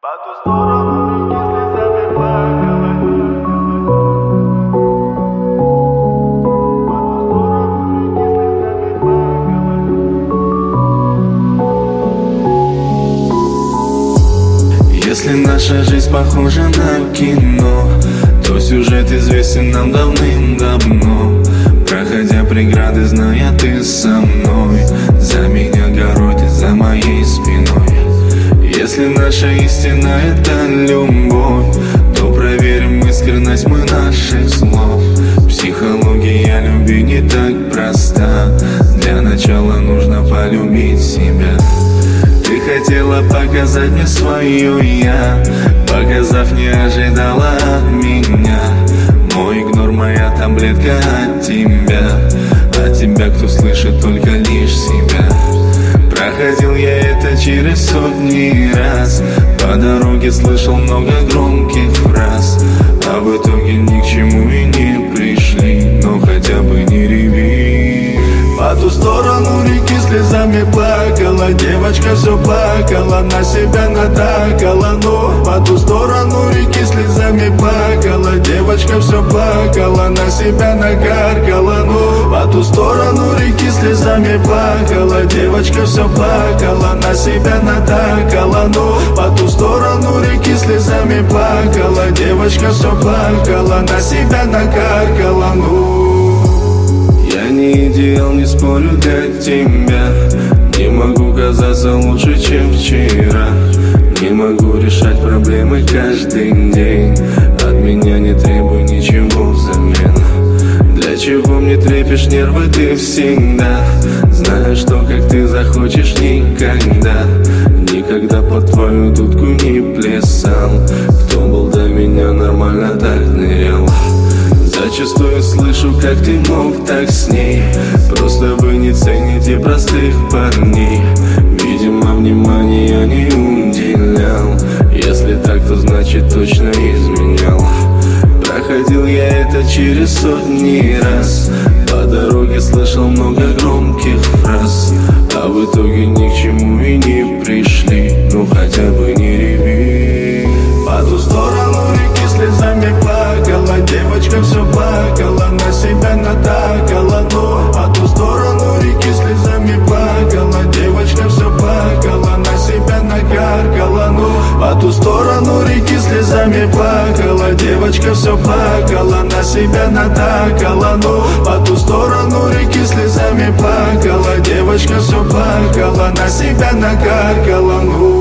По ту сторону реки слезами плакала. Если наша жизнь похожа на кино, то сюжет известен нам давным-давно. Проходя преграды, зная ты со мной, за меня горой, ты за моей спиной. Если наша истина — это любовь, то проверим искренность мы наших слов. Психология любви не так проста. Для начала нужно полюбить себя. Ты хотела показать мне свое я, показав, не ожидала от меня. Мой игнор, моя таблетка от тебя. От тебя, кто слышит только лишь себя. Проходил я это через сотни раз. По дороге слышал много громких фраз, а в итоге ни к чему и не пришли. Но хотя бы не реви. По ту сторону реки слезами плакала. Девочка все плакала, на себя натакала. Но по ту сторону реки слезами плакала. Девочка все плакала, на себя накаркала. Но по ту сторону реки слезами плакала. Девочка все плакала, на себя натакала. Но по ту сторону реки слезами плакала. Девочка все плакала, на себя накаркала. Я не идеал, не спорю, для тебя. Не могу казаться лучше, чем вчера. Не могу решать проблемы каждый день. От меня не требуй ничего взамен. Для чего мне трепишь нервы ты всегда, зная, что как ты захочешь никогда. Никогда под твою дудку не плясал. Кто был до меня, нормально так нырял. Зачастую слышу, как ты мог так с ней. Просто вы не цените простых парней. Видимо, внимания не уделял. Если так, то значит точно изменял. Проходил я это через сотни раз. По дороге слышал много громких фраз, а в итоге ни к чему и не пришли. Ну хотя бы не реви. По ту сторону реки слезами плакала. Девочка все плакала, на себя натакала. Но по ту сторону реки слезами плакала. Девочка все плакала, на себя накаркала. Но по ту сторону реки слезами плакала. Девочка все плакала, на себя натакала. Но по ту сторону реки слезами плакала. Девочка все плакала, на себя накаркала.